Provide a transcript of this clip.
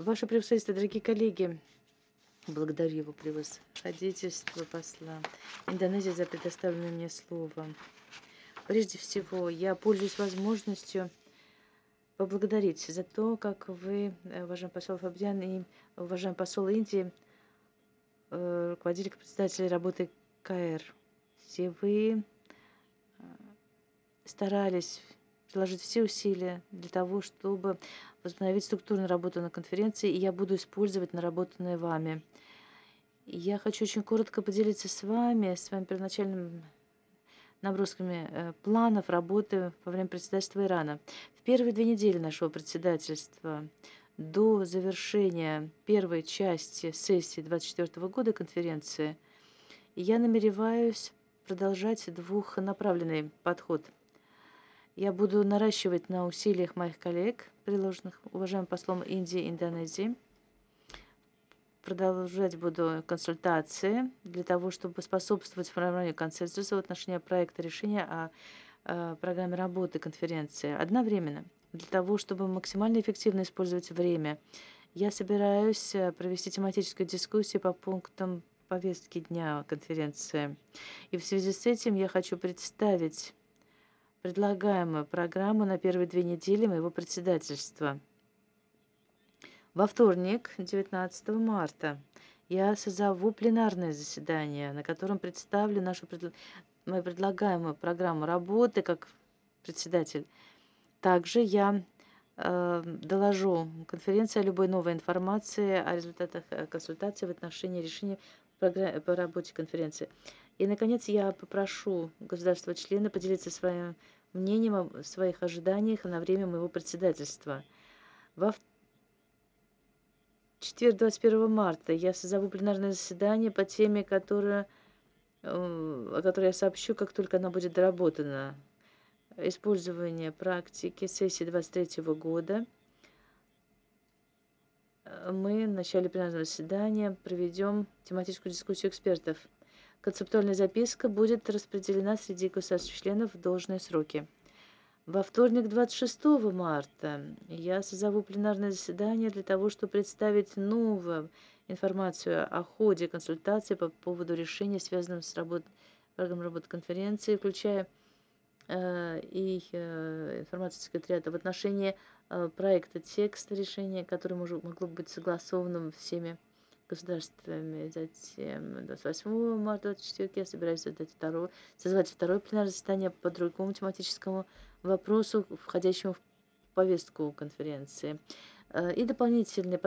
Ваше превосходительство, дорогие коллеги, благодарю его превосходительство посла Индонезии за предоставленное мне слово. Прежде всего, я пользуюсь возможностью поблагодарить за то, как вы, уважаемый посол Фабиан и уважаемый посол Индии, руководили как председатели работы КР. Все вы старались приложить все усилия для того, чтобы возобновить структурную работу на конференции, и я буду использовать наработанное вами. Я хочу очень коротко поделиться с вами своими первоначальными набросками планов работы во время председательства Ирана. В первые 2 недели нашего председательства до завершения первой части сессии 2024 года конференции я намереваюсь продолжать двухнаправленный подход. Я буду наращивать на усилиях моих коллег, приложенных уважаемым послом Индии и Индонезии. Продолжать буду консультации для того, чтобы способствовать формированию консенсуса в отношении проекта решения о программе работы конференции. Одновременно, для того, чтобы максимально эффективно использовать время, я собираюсь провести тематическую дискуссию по пунктам повестки дня конференции. И в связи с этим я хочу представить предлагаемую программу на первые 2 недели моего председательства. Во вторник, 19 марта, я созову пленарное заседание, на котором представлю мою предлагаемую программу работы как председатель. Также я доложу конференции о любой новой информации о результатах консультаций в отношении решения по работе конференции. И, наконец, я попрошу государства-члены поделиться своим мнением о своих ожиданиях на время моего председательства. Во четверг, 21 марта, я созову пленарное заседание по теме, о которой я сообщу, как только она будет доработана. Использование практики сессии 2023 года. Мы в начале пленарного заседания проведем тематическую дискуссию экспертов. Концептуальная записка будет распределена среди государств-членов в должные сроки. Во вторник, 26 марта, я созову пленарное заседание для того, чтобы представить новую информацию о ходе консультаций по поводу решения, связанного с программой работы конференции, включая информацию секретариата в отношении проекта текста решения, которое могло быть согласованным всеми государствами. Затем 28 марта 2024 я собираюсь созвать второе пленарное заседание по другому тематическому вопросу, входящему в повестку конференции. И дополнительные